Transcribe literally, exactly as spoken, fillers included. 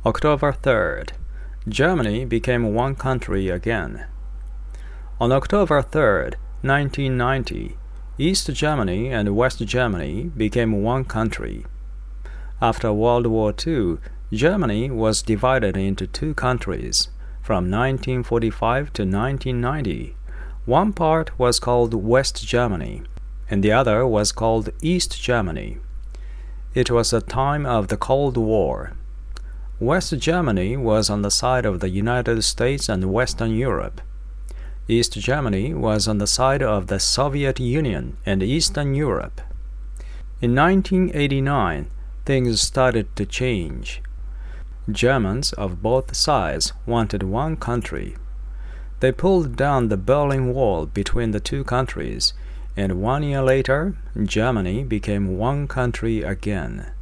October third, Germany became one country again. On October third, nineteen ninety, East Germany and West Germany became one country. After World War Two, Germany was divided into two countries. From nineteen forty-five to nineteen ninety, one part was called West Germany, and the other was called East Germany. It was a time of the Cold War. West Germany was on the side of the United States and Western Europe. East Germany was on the side of the Soviet Union and Eastern Europe. In nineteen eighty-nine, things started to change. Germans of both sides wanted one country. They pulled down the Berlin Wall between the two countries, and one year later, Germany became one country again.